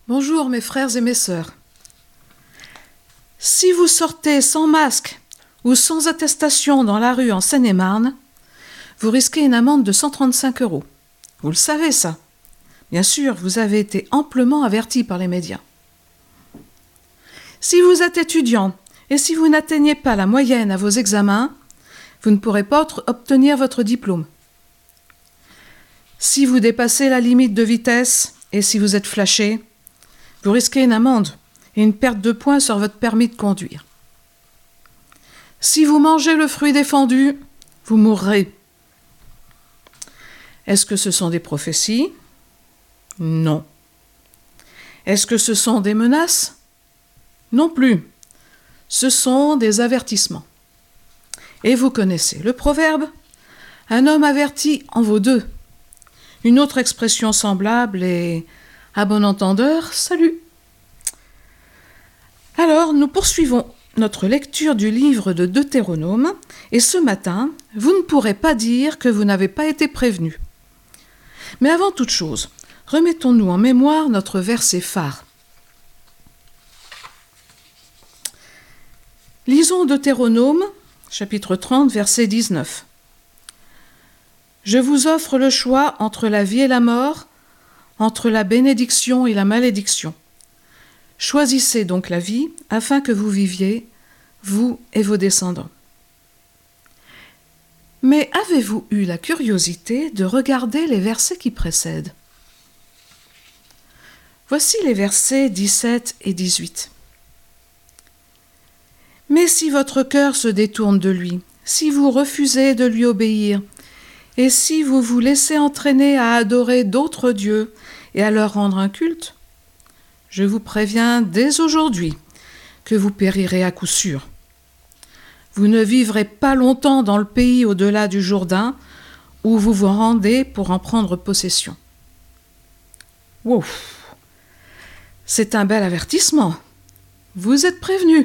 Bonjour mes frères et mes sœurs. Si vous sortez sans masque ou sans attestation dans la rue en Seine-et-Marne, vous risquez une amende de 135 €. Vous le savez ça. Bien sûr, vous avez été amplement averti par les médias. Si vous êtes étudiant et si vous n'atteignez pas la moyenne à vos examens, vous ne pourrez pas obtenir votre diplôme. Si vous dépassez la limite de vitesse et si vous êtes flashé, vous risquez une amende et une perte de points sur votre permis de conduire. Si vous mangez le fruit défendu, vous mourrez. Est-ce que ce sont des prophéties ? Non. Est-ce que ce sont des menaces ? Non plus. Ce sont des avertissements. Et vous connaissez le proverbe « Un homme averti en vaut deux ». Une autre expression semblable est « À bon entendeur, salut ». Alors, nous poursuivons notre lecture du livre de Deutéronome, et ce matin, vous ne pourrez pas dire que vous n'avez pas été prévenu. Mais avant toute chose, remettons-nous en mémoire notre verset phare. Lisons Deutéronome, chapitre 30, verset 19. « Je vous offre le choix entre la vie et la mort, entre la bénédiction et la malédiction. Choisissez donc la vie, afin que vous viviez, vous et vos descendants. » Mais avez-vous eu la curiosité de regarder les versets qui précèdent ? Voici les versets 17 et 18. « Mais si votre cœur se détourne de lui, si vous refusez de lui obéir, et si vous vous laissez entraîner à adorer d'autres dieux et à leur rendre un culte, je vous préviens dès aujourd'hui que vous périrez à coup sûr. Vous ne vivrez pas longtemps dans le pays au-delà du Jourdain, où vous vous rendez pour en prendre possession. » Wow. C'est un bel avertissement. Vous êtes prévenus.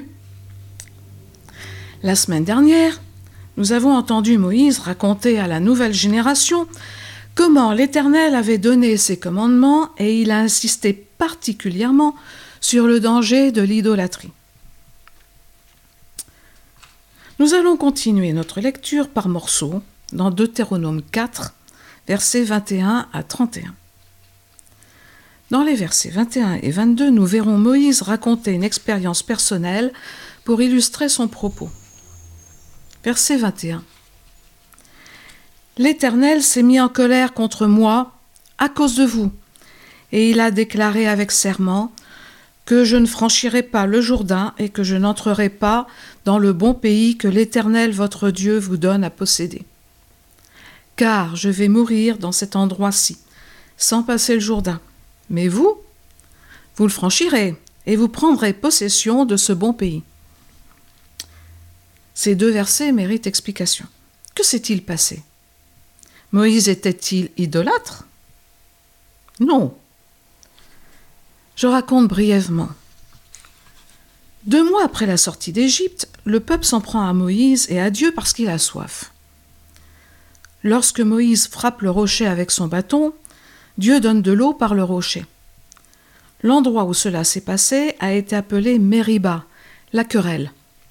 La semaine dernière, nous avons entendu Moïse raconter à la nouvelle génération comment l'Éternel avait donné ses commandements et il a insisté particulièrement sur le danger de l'idolâtrie. Nous allons continuer notre lecture par morceaux dans Deutéronome 4, versets 21 à 31. Dans les versets 21 et 22, nous verrons Moïse raconter une expérience personnelle pour illustrer son propos. Verset 21. « L'Éternel s'est mis en colère contre moi à cause de vous, et il a déclaré avec serment que je ne franchirai pas le Jourdain et que je n'entrerai pas dans le bon pays que l'Éternel votre Dieu vous donne à posséder. Car je vais mourir dans cet endroit-ci, sans passer le Jourdain. Mais vous le franchirez et vous prendrez possession de ce bon pays. » Ces deux versets méritent explication. Que s'est-il passé ? Moïse était-il idolâtre ? Non. Je raconte brièvement. 2 mois après la sortie d'Égypte, le peuple s'en prend à Moïse et à Dieu parce qu'il a soif. Lorsque Moïse frappe le rocher avec son bâton, Dieu donne de l'eau par le rocher. L'endroit où cela s'est passé a été appelé Mériba, la querelle.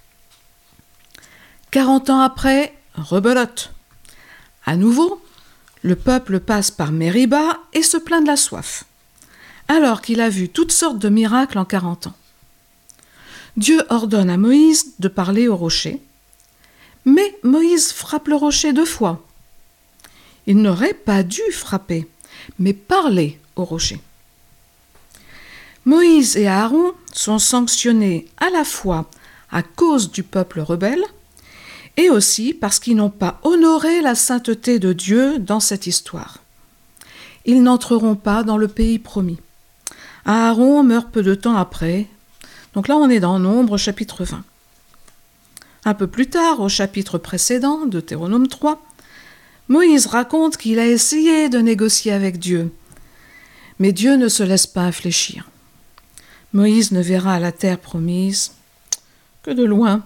40 ans après, rebelote. À nouveau, le peuple passe par Mériba et se plaint de la soif, alors qu'il a vu toutes sortes de miracles en 40 ans. Dieu ordonne à Moïse de parler au rocher, mais Moïse frappe le rocher 2 fois. Il n'aurait pas dû frapper, mais parler au rocher. Moïse et Aaron sont sanctionnés à la fois à cause du peuple rebelle et aussi parce qu'ils n'ont pas honoré la sainteté de Dieu dans cette histoire. Ils n'entreront pas dans le pays promis. Aaron meurt peu de temps après. Donc là, on est dans Nombre, chapitre 20. Un peu plus tard, au chapitre précédent, Deutéronome 3, Moïse raconte qu'il a essayé de négocier avec Dieu. Mais Dieu ne se laisse pas infléchir. Moïse ne verra la terre promise que de loin.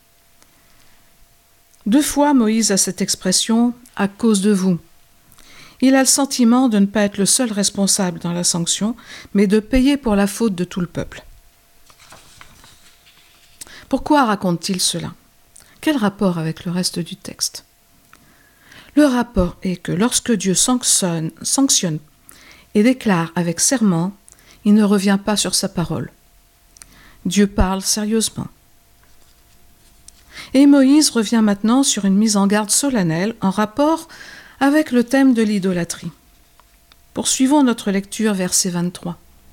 2 fois, Moïse a cette expression « à cause de vous ». Il a le sentiment de ne pas être le seul responsable dans la sanction, mais de payer pour la faute de tout le peuple. Pourquoi raconte-t-il cela ? Quel rapport avec le reste du texte ? Le rapport est que lorsque Dieu sanctionne et déclare avec serment, il ne revient pas sur sa parole. Dieu parle sérieusement. Et Moïse revient maintenant sur une mise en garde solennelle en rapport avec le thème de l'idolâtrie. Poursuivons notre lecture, verset 23.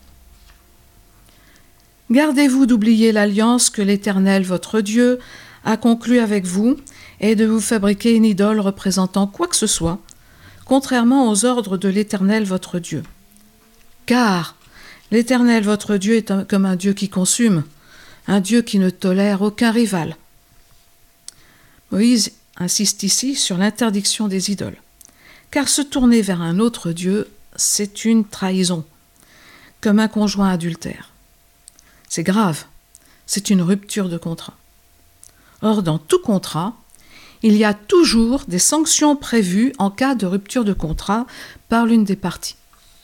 « Gardez-vous d'oublier l'alliance que l'Éternel, votre Dieu, a conclue avec vous, et de vous fabriquer une idole représentant quoi que ce soit, contrairement aux ordres de l'Éternel, votre Dieu. Car l'Éternel, votre Dieu, est comme un Dieu qui consume, un Dieu qui ne tolère aucun rival. » Moïse insiste ici sur l'interdiction des idoles, car se tourner vers un autre Dieu, c'est une trahison, comme un conjoint adultère. C'est grave, c'est une rupture de contrat. Or, dans tout contrat, il y a toujours des sanctions prévues en cas de rupture de contrat par l'une des parties.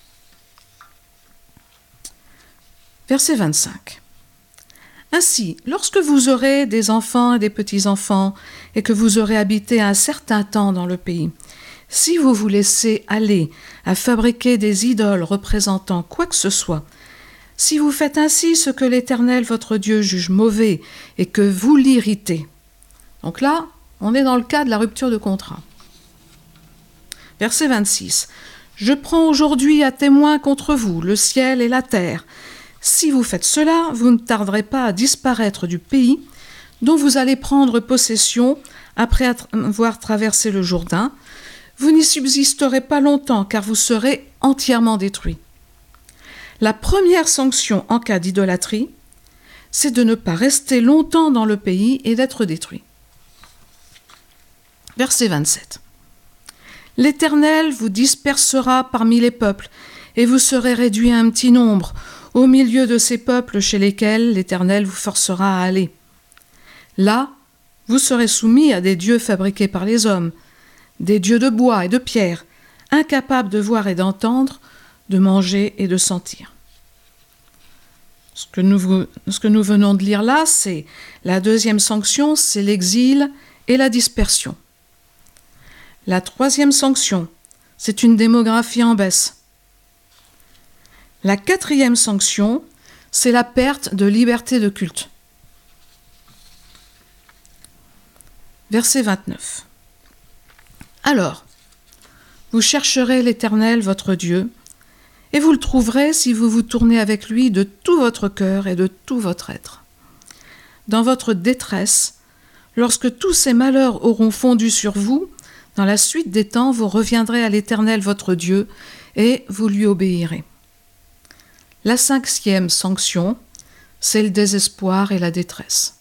Verset 25. Ainsi, lorsque vous aurez des enfants et des petits-enfants, et que vous aurez habité un certain temps dans le pays, si vous vous laissez aller à fabriquer des idoles représentant quoi que ce soit, si vous faites ainsi ce que l'Éternel votre Dieu juge mauvais et que vous l'irritez. Donc là, on est dans le cas de la rupture de contrat. Verset 26. Je prends aujourd'hui à témoin contre vous le ciel et la terre. Si vous faites cela, vous ne tarderez pas à disparaître du pays dont vous allez prendre possession après avoir traversé le Jourdain. Vous n'y subsisterez pas longtemps, car vous serez entièrement détruits. La première sanction en cas d'idolâtrie, c'est de ne pas rester longtemps dans le pays et d'être détruit. Verset 27. L'Éternel vous dispersera parmi les peuples, et vous serez réduits à un petit nombre, au milieu de ces peuples chez lesquels l'Éternel vous forcera à aller. Là, vous serez soumis à des dieux fabriqués par les hommes, des dieux de bois et de pierre, incapables de voir et d'entendre, de manger et de sentir. Ce que nous venons de lire là, c'est la deuxième sanction, c'est l'exil et la dispersion. La troisième sanction, c'est une démographie en baisse. La quatrième sanction, c'est la perte de liberté de culte. Verset 29. Alors, vous chercherez l'Éternel, votre Dieu, et vous le trouverez si vous vous tournez avec lui de tout votre cœur et de tout votre être. Dans votre détresse, lorsque tous ces malheurs auront fondu sur vous, dans la suite des temps, vous reviendrez à l'Éternel, votre Dieu, et vous lui obéirez. La cinquième sanction, c'est le désespoir et la détresse.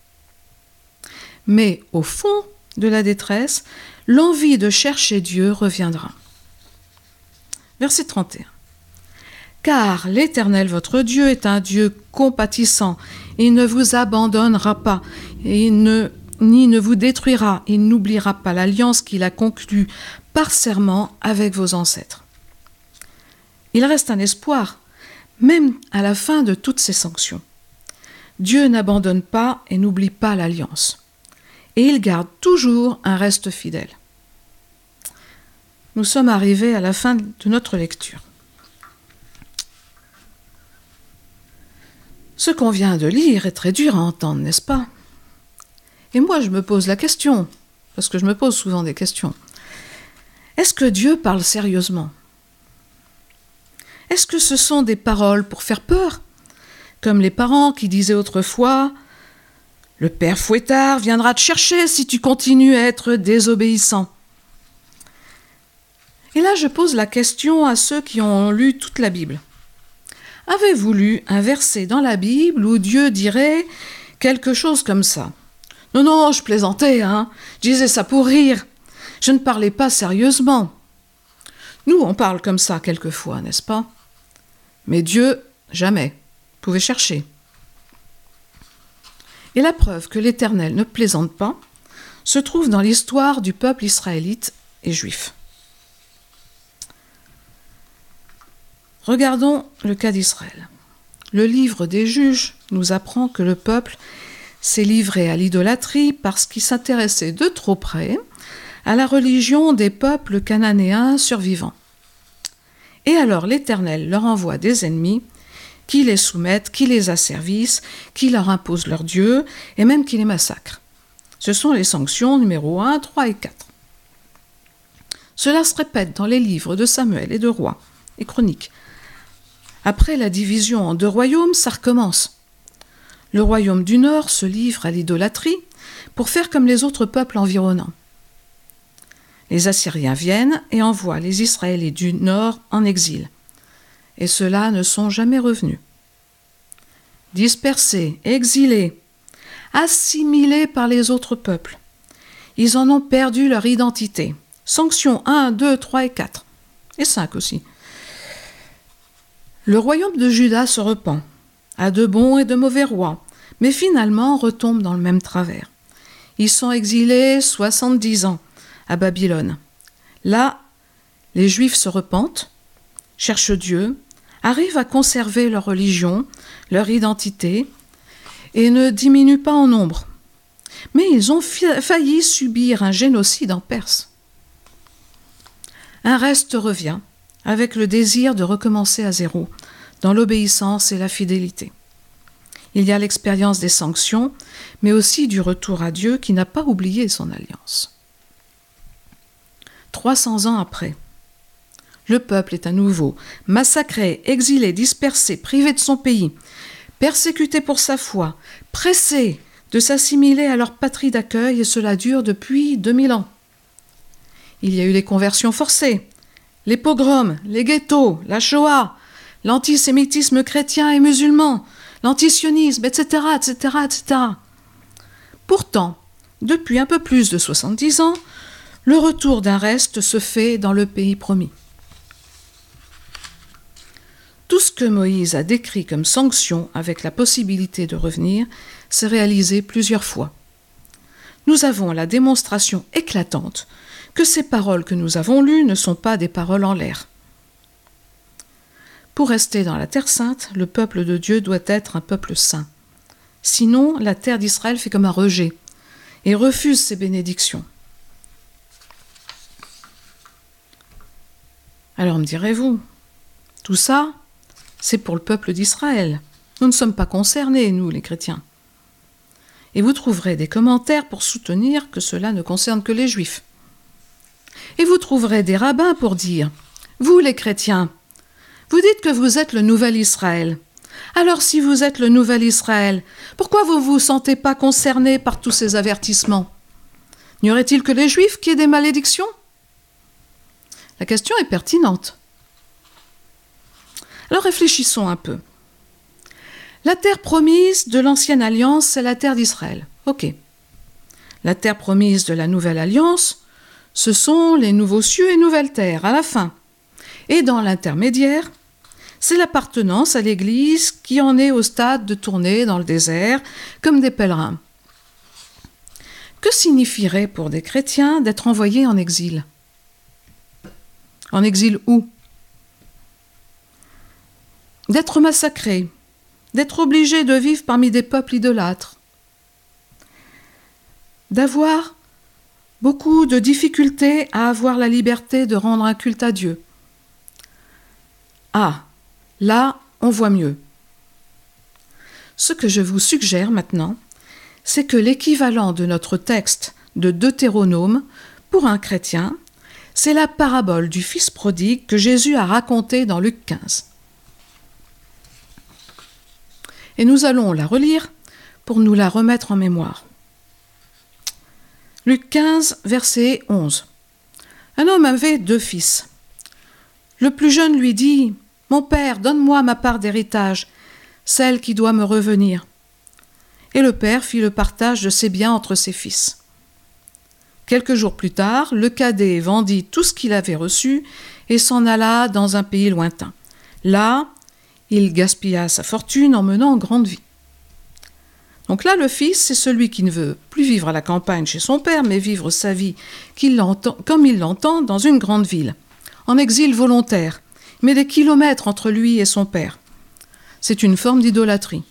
Mais au fond de la détresse, l'envie de chercher Dieu reviendra. Verset 31. Car l'Éternel votre Dieu est un Dieu compatissant, il ne vous abandonnera pas, et ni ne vous détruira, il n'oubliera pas l'alliance qu'il a conclue par serment avec vos ancêtres. Il reste un espoir, même à la fin de toutes ces sanctions. Dieu n'abandonne pas et n'oublie pas l'alliance. Et il garde toujours un reste fidèle. Nous sommes arrivés à la fin de notre lecture. Ce qu'on vient de lire est très dur à entendre, n'est-ce pas ? Et moi, je me pose la question, parce que je me pose souvent des questions. Est-ce que Dieu parle sérieusement ? Est-ce que ce sont des paroles pour faire peur ? Comme les parents qui disaient autrefois « Le père fouettard viendra te chercher si tu continues à être désobéissant. » Et là, je pose la question à ceux qui ont lu toute la Bible. Avez-vous lu un verset dans la Bible où Dieu dirait quelque chose comme ça ? Non, non, je plaisantais, je disais ça pour rire. Je ne parlais pas sérieusement. Nous, on parle comme ça quelquefois, n'est-ce pas ? Mais Dieu, jamais. Vous pouvez chercher. Et la preuve que l'Éternel ne plaisante pas se trouve dans l'histoire du peuple israélite et juif. Regardons le cas d'Israël. Le livre des Juges nous apprend que le peuple s'est livré à l'idolâtrie parce qu'il s'intéressait de trop près à la religion des peuples cananéens survivants. Et alors l'Éternel leur envoie des ennemis qui les soumettent, qui les asservissent, qui leur imposent leur Dieu et même qui les massacrent. Ce sont les sanctions numéro 1, 3 et 4. Cela se répète dans les livres de Samuel et de Rois et Chroniques. Après la division en 2 royaumes, ça recommence. Le royaume du Nord se livre à l'idolâtrie pour faire comme les autres peuples environnants. Les Assyriens viennent et envoient les Israélites du Nord en exil. Et ceux-là ne sont jamais revenus. Dispersés, exilés, assimilés par les autres peuples, ils en ont perdu leur identité. Sanctions 1, 2, 3 et 4. Et 5 aussi. Le royaume de Juda se repent, a de bons et de mauvais rois, mais finalement retombe dans le même travers. Ils sont exilés 70 ans à Babylone. Là, les Juifs se repentent, cherchent Dieu, arrivent à conserver leur religion, leur identité, et ne diminuent pas en nombre. Mais ils ont failli subir un génocide en Perse. Un reste revient, avec le désir de recommencer à zéro, dans l'obéissance et la fidélité. Il y a l'expérience des sanctions, mais aussi du retour à Dieu qui n'a pas oublié son alliance. 300 ans après, le peuple est à nouveau massacré, exilé, dispersé, privé de son pays, persécuté pour sa foi, pressé de s'assimiler à leur patrie d'accueil, et cela dure depuis 2000 ans. Il y a eu les conversions forcées, les pogroms, les ghettos, la Shoah, l'antisémitisme chrétien et musulman, l'antisionisme, etc., etc., etc. Pourtant, depuis un peu plus de 70 ans, le retour d'un reste se fait dans le pays promis. Tout ce que Moïse a décrit comme sanction avec la possibilité de revenir s'est réalisé plusieurs fois. Nous avons la démonstration éclatante que ces paroles que nous avons lues ne sont pas des paroles en l'air. Pour rester dans la terre sainte, le peuple de Dieu doit être un peuple saint. Sinon, la terre d'Israël fait comme un rejet et refuse ses bénédictions. Alors me direz-vous, tout ça, c'est pour le peuple d'Israël. Nous ne sommes pas concernés, nous, les chrétiens. Et vous trouverez des commentaires pour soutenir que cela ne concerne que les Juifs. Et vous trouverez des rabbins pour dire « Vous, les chrétiens, vous dites que vous êtes le nouvel Israël. Alors si vous êtes le nouvel Israël, pourquoi vous ne vous sentez pas concernés par tous ces avertissements? N'y aurait-il que les Juifs qui aient des malédictions ?» La question est pertinente. Alors réfléchissons un peu. La terre promise de l'ancienne alliance, c'est la terre d'Israël. Ok. La terre promise de la nouvelle alliance, ce sont les nouveaux cieux et nouvelles terres, à la fin. Et dans l'intermédiaire, c'est l'appartenance à l'Église qui en est au stade de tourner dans le désert comme des pèlerins. Que signifierait pour des chrétiens d'être envoyés en exil? En exil où? D'être massacrés, d'être obligés de vivre parmi des peuples idolâtres, d'avoir beaucoup de difficultés à avoir la liberté de rendre un culte à Dieu. Ah, là, on voit mieux. Ce que je vous suggère maintenant, c'est que l'équivalent de notre texte de Deutéronome, pour un chrétien, c'est la parabole du fils prodigue que Jésus a racontée dans Luc 15. Et nous allons la relire pour nous la remettre en mémoire. Luc 15, verset 11. Un homme avait 2 fils. Le plus jeune lui dit « Mon père, donne-moi ma part d'héritage, celle qui doit me revenir. » Et le père fit le partage de ses biens entre ses fils. Quelques jours plus tard, le cadet vendit tout ce qu'il avait reçu et s'en alla dans un pays lointain. Là, il gaspilla sa fortune en menant grande vie. Donc là, le fils, c'est celui qui ne veut plus vivre à la campagne chez son père, mais vivre sa vie comme il l'entend dans une grande ville, en exil volontaire. mais des kilomètres entre lui et son père. C'est une forme d'idolâtrie.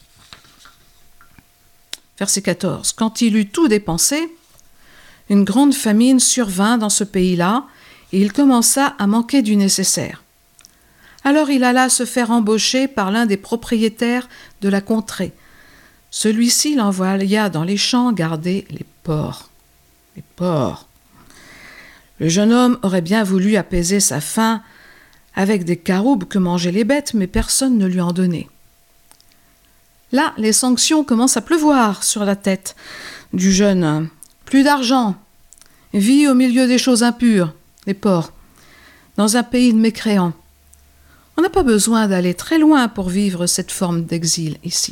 Verset 14. Quand il eut tout dépensé, une grande famine survint dans ce pays-là, et il commença à manquer du nécessaire. Alors il alla se faire embaucher par l'un des propriétaires de la contrée. Celui-ci l'envoya dans les champs garder les porcs. Les porcs. Le jeune homme aurait bien voulu apaiser sa faim avec des caroubes que mangeaient les bêtes, mais personne ne lui en donnait. Là, les sanctions commencent à pleuvoir sur la tête du jeune. Plus d'argent, vie au milieu des choses impures, les porcs, dans un pays de mécréants. On n'a pas besoin d'aller très loin pour vivre cette forme d'exil ici.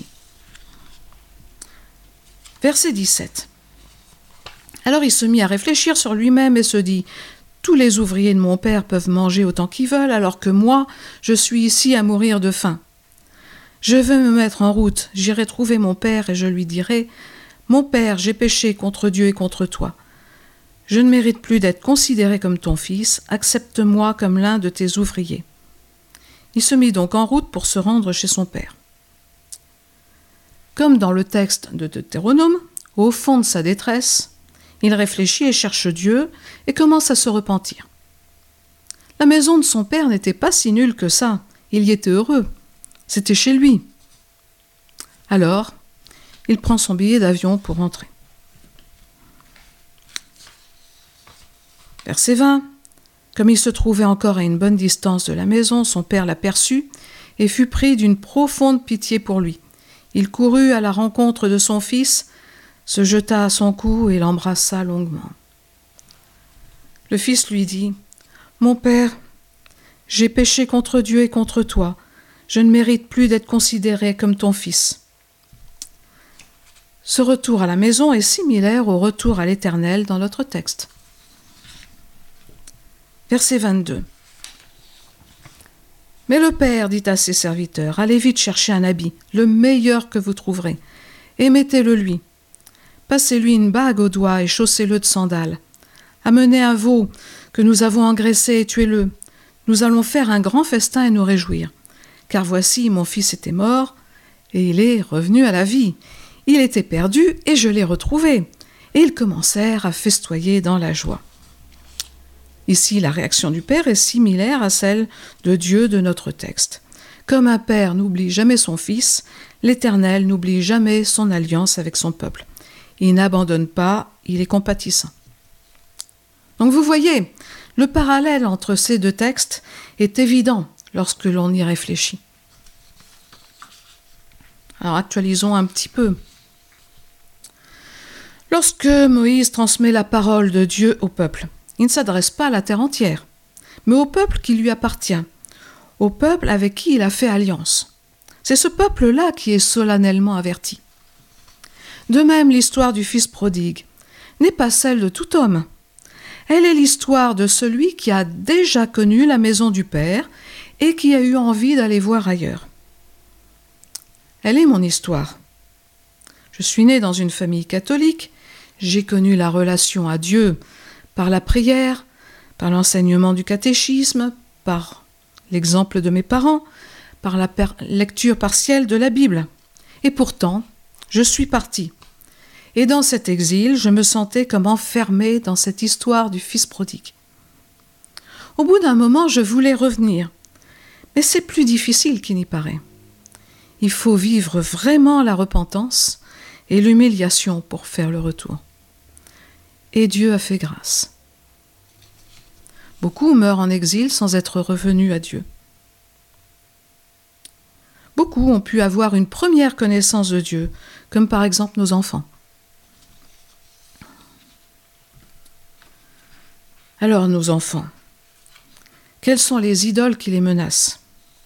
Verset 17. Alors il se mit à réfléchir sur lui-même et se dit « Tous les ouvriers de mon père peuvent manger autant qu'ils veulent, alors que moi, je suis ici à mourir de faim. Je vais me mettre en route, j'irai trouver mon père et je lui dirai « Mon père, j'ai péché contre Dieu et contre toi. Je ne mérite plus d'être considéré comme ton fils, accepte-moi comme l'un de tes ouvriers. » Il se mit donc en route pour se rendre chez son père. Comme dans le texte de Deutéronome, au fond de sa détresse, il réfléchit et cherche Dieu et commence à se repentir. La maison de son père n'était pas si nulle que ça, il y était heureux, c'était chez lui. Alors, il prend son billet d'avion pour rentrer. Verset 20. Comme il se trouvait encore à une bonne distance de la maison, son père l'aperçut et fut pris d'une profonde pitié pour lui. Il courut à la rencontre de son fils, se jeta à son cou et l'embrassa longuement. Le fils lui dit « Mon père, j'ai péché contre Dieu et contre toi. Je ne mérite plus d'être considéré comme ton fils. » Ce retour à la maison est similaire au retour à l'Éternel dans notre texte. Verset 22. Mais le père dit à ses serviteurs, « Allez vite chercher un habit, le meilleur que vous trouverez, et mettez-le lui. Passez-lui une bague au doigt et chaussez-le de sandales. Amenez un veau que nous avons engraissé et tuez-le. Nous allons faire un grand festin et nous réjouir. Car voici, mon fils était mort, et il est revenu à la vie. Il était perdu, et je l'ai retrouvé. » Et ils commencèrent à festoyer dans la joie. Ici, la réaction du Père est similaire à celle de Dieu de notre texte. Comme un père n'oublie jamais son fils, l'Éternel n'oublie jamais son alliance avec son peuple. Il n'abandonne pas, il est compatissant. Donc vous voyez, le parallèle entre ces deux textes est évident lorsque l'on y réfléchit. Alors actualisons un petit peu. Lorsque Moïse transmet la parole de Dieu au peuple, il ne s'adresse pas à la terre entière, mais au peuple qui lui appartient, au peuple avec qui il a fait alliance. C'est ce peuple-là qui est solennellement averti. De même, l'histoire du fils prodigue n'est pas celle de tout homme. Elle est l'histoire de celui qui a déjà connu la maison du Père et qui a eu envie d'aller voir ailleurs. Elle est mon histoire. Je suis né dans une famille catholique, j'ai connu la relation à Dieu par la prière, par l'enseignement du catéchisme, par l'exemple de mes parents, par la lecture partielle de la Bible. Et pourtant, je suis parti. Et dans cet exil, je me sentais comme enfermé dans cette histoire du fils prodigue. Au bout d'un moment, je voulais revenir, mais c'est plus difficile qu'il n'y paraît. Il faut vivre vraiment la repentance et l'humiliation pour faire le retour. Et Dieu a fait grâce. Beaucoup meurent en exil sans être revenus à Dieu. Beaucoup ont pu avoir une première connaissance de Dieu, comme par exemple nos enfants. Alors nos enfants, quelles sont les idoles qui les menacent ?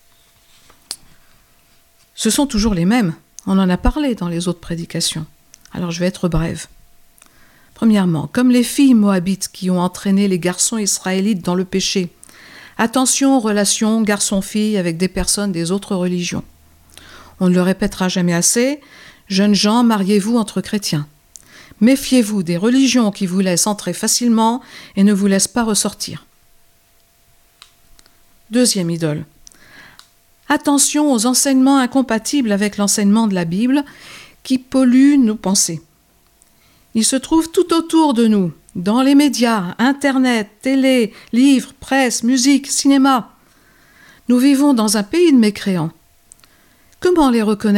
Ce sont toujours les mêmes, on en a parlé dans les autres prédications. Alors je vais être brève. Premièrement, comme les filles moabites qui ont entraîné les garçons israélites dans le péché. Attention aux relations garçon-fille avec des personnes des autres religions. On ne le répétera jamais assez, jeunes gens, mariez-vous entre chrétiens. Méfiez-vous des religions qui vous laissent entrer facilement et ne vous laissent pas ressortir. Deuxième idole, Attention aux enseignements incompatibles avec l'enseignement de la Bible qui polluent nos pensées. Ils se trouvent tout autour de nous, dans les médias, Internet, télé, livres, presse, musique, cinéma. Nous vivons dans un pays de mécréants. Comment les reconnaître ?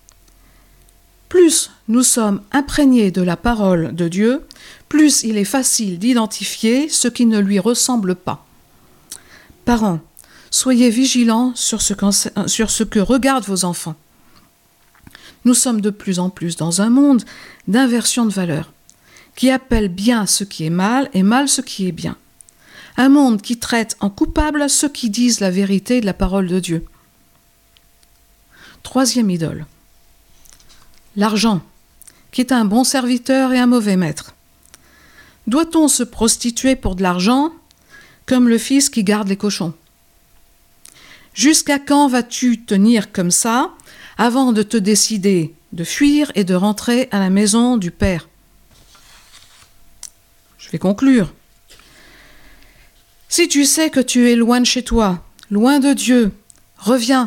Plus nous sommes imprégnés de la parole de Dieu, plus il est facile d'identifier ce qui ne lui ressemble pas. Parents, soyez vigilants sur ce que regardent vos enfants. Nous sommes de plus en plus dans un monde d'inversion de valeurs, qui appelle bien ce qui est mal et mal ce qui est bien. Un monde qui traite en coupable ceux qui disent la vérité de la parole de Dieu. Troisième idole. L'argent, qui est un bon serviteur et un mauvais maître. Doit-on se prostituer pour de l'argent, comme le fils qui garde les cochons ? Jusqu'à quand vas-tu tenir comme ça, avant de te décider de fuir et de rentrer à la maison du Père ? Je vais conclure. Si tu sais que tu es loin de chez toi, loin de Dieu, reviens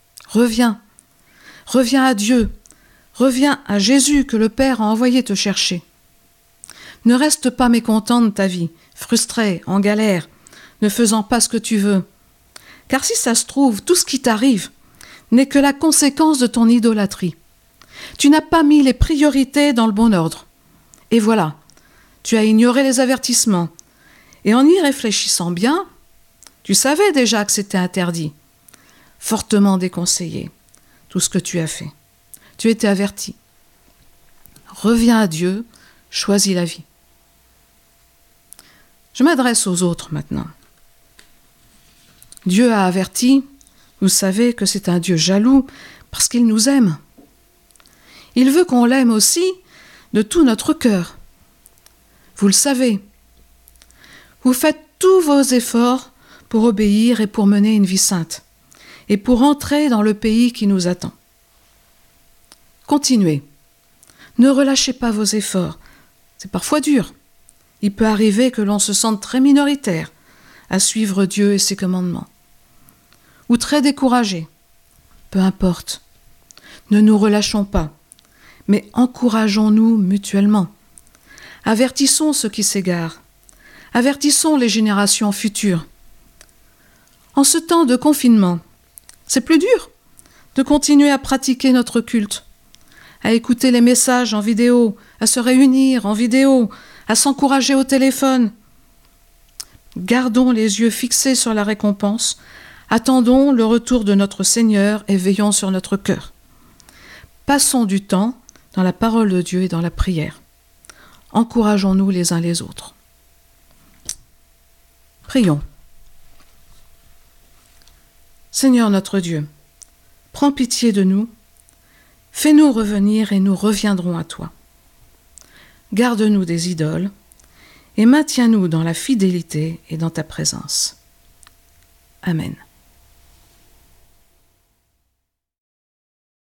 à Dieu, reviens à Jésus que le Père a envoyé te chercher. Ne reste pas mécontent de ta vie, frustré, en galère, ne faisant pas ce que tu veux. Car si ça se trouve, tout ce qui t'arrive n'est que la conséquence de ton idolâtrie. Tu n'as pas mis les priorités dans le bon ordre. Et voilà, tu as ignoré les avertissements. Et en y réfléchissant bien, tu savais déjà que c'était interdit. Fortement déconseillé, tout ce que tu as fait. Tu étais averti. Reviens à Dieu, choisis la vie. Je m'adresse aux autres maintenant. Dieu a averti, vous savez que c'est un Dieu jaloux parce qu'il nous aime. Il veut qu'on l'aime aussi de tout notre cœur. Vous le savez. Vous faites tous vos efforts pour obéir et pour mener une vie sainte et pour entrer dans le pays qui nous attend. Continuez. Ne relâchez pas vos efforts. C'est parfois dur. Il peut arriver que l'on se sente très minoritaire à suivre Dieu et ses commandements. Ou très découragé. Peu importe. Ne nous relâchons pas, mais encourageons-nous mutuellement. Avertissons ceux qui s'égarent. Avertissons les générations futures. En ce temps de confinement, c'est plus dur de continuer à pratiquer notre culte, à écouter les messages en vidéo, à se réunir en vidéo, à s'encourager au téléphone. Gardons les yeux fixés sur la récompense, attendons le retour de notre Seigneur et veillons sur notre cœur. Passons du temps dans la parole de Dieu et dans la prière. Encourageons-nous les uns les autres. Prions. Seigneur notre Dieu, prends pitié de nous, fais-nous revenir et nous reviendrons à toi. Garde-nous des idoles et maintiens-nous dans la fidélité et dans ta présence. Amen.